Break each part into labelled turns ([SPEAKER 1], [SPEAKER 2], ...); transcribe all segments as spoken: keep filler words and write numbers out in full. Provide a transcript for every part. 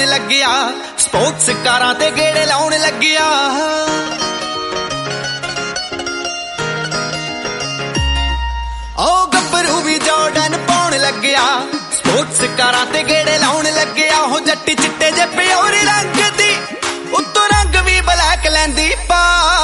[SPEAKER 1] ਬਣਾਉਣ ਲੱਗਿਆ ਸਪੋਰਟਸ ਕਾਰਾਂ ਤੇ ਗੇੜੇ ਲਾਉਣ ਲੱਗਿਆ ਓ ਗੱਭਰੂ ਵੀ ਜਾਰਡਨ ਪਾਉਣ ਲੱਗਿਆ ਸਪੋਰਟਸ ਕਾਰਾਂ ਤੇ ਗੇੜੇ ਲਾਉਣ ਲੱਗਿਆ ਹੋ ਜੱਟੀ ਚਿੱਟੇ ਜੇ ਪਿਓਰ ਰੰਗ ਦੀ ਉੱਤੋਂ ਰੰਗ ਵੀ ਬਲੈਕ ਲੈਂਦੀ ਪਾ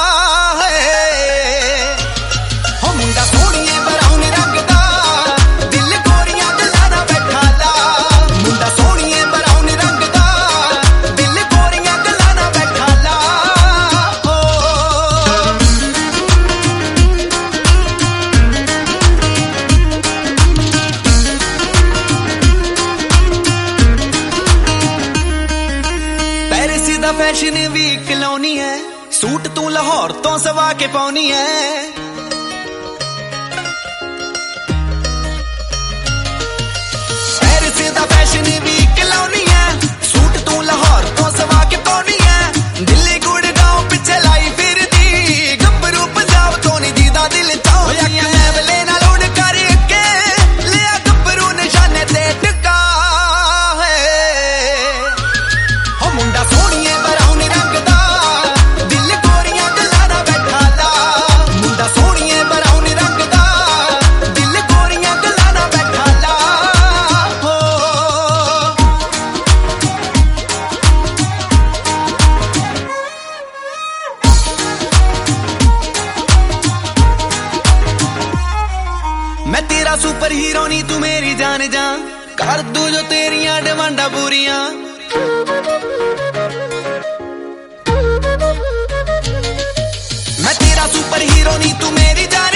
[SPEAKER 1] ਹੋ ਮੁੰਡਾ ਸੋਹਣੀਏ ਬਰਾਊਨ ਰੰਗ ਦਾ ਦਿਲ ਗੋਰੀਆਂ ਗੱਲਾਂ ਦਾ ਬੈਠਾ ਲਾ ਮੁੰਡਾ ਸੋਹਣੀਏ ਬਰਾਊਨ ਰੰਗ ਦਾ ਦਿਲ ਗੋਰੀਆਂ ਗੱਲਾਂ ਦਾ ਬੈਠਾ ਲਾ ਪੈਰਿਸ ਦਾ ਫੈਸ਼ਨ ਵੀ ਕਲੋਨੀ ਹੈ सूट तू लाहौर तो सवा के पाउनी है पेरिस दा फैशन भी कलौनी है सूट तू लाहौर तो सवा के पाउनी है दिल्ली गुड़गांव पिछे लाई फिर दी गब्बरू पंजाब तो नहीं जीदा दिल चाहती है लेवले ना लोड करके लिया गब्बरू निशाने ते टिका है हो मुंडा सोहणीए बराउन रंग दा मैं तेरा सुपर हीरो नी तू मेरी जान जा कर दू जो तेरिया डिमांडा पूरियां मैं तेरा सुपर हीरो नी तू मेरी जान